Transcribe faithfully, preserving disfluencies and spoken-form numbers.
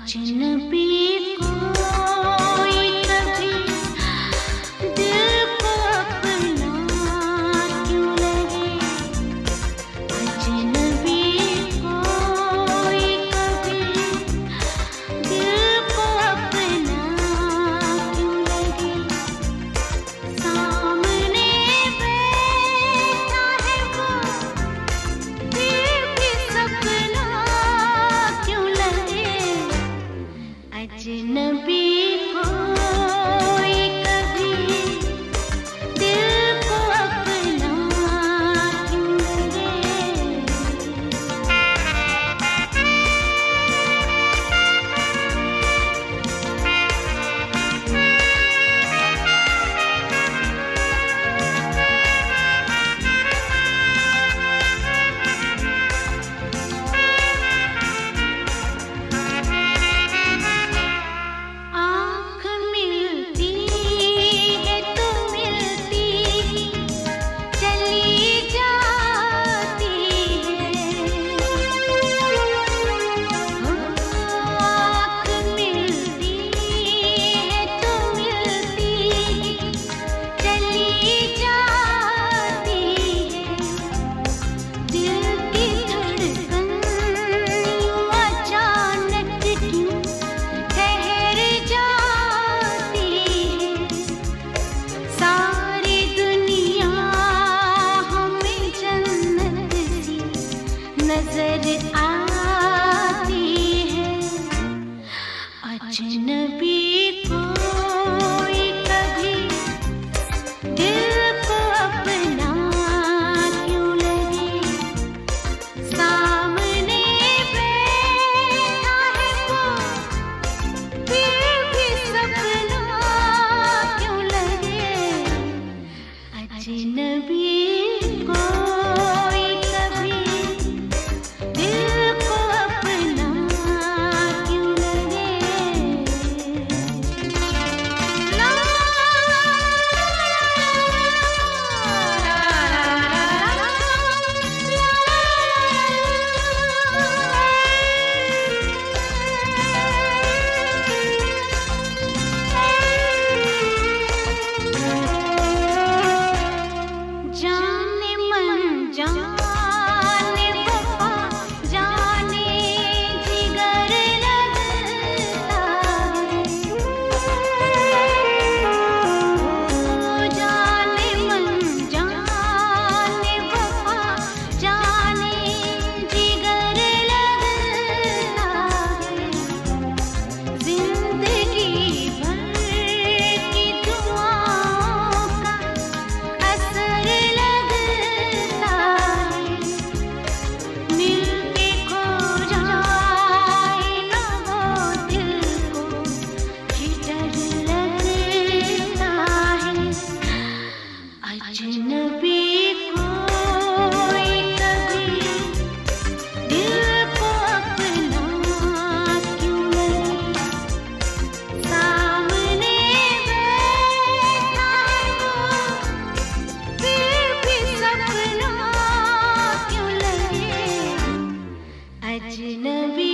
अजनबी कोई कभी दिल को अपना क्यों लगे, अजनबी कोई कभी दिल को अपना क्यों लगे, सामने बैठा है वो फिर भी सपना क्यों लगे, अजनबी कोई कभी दिल को अपना क्यों लगे। आँख मिलती है तो मिलती चली जाती है, आँख मिलती है तो मिलती चली जाती है, दिल की धड़कन यूं अचानक क्यों ठहर जाती है, सारी दुनिया हमें जन्नत सी नजर आती है, अजनबी कोई कभी दिल को अपना क्यों लगे, सामने बैठा है वो फिर भी सपना क्यों लगे, अजनबी कोई कभी दिल को अपना क्यों लगे। ला जाने मन जाने वफा जाने जिगर लगता है, जाने मन जाने वफा जाने जिगर लगता है, जिंदगी भर की दुआओं का असर लगता है, मिलके खो जाए ना वो दिल को ही डर लगता है, अजनबी कोई कभी दिल को अपना क्यों लगे, सामने बैठा है वो फिर भी सपना क्यों लगे, अजनबी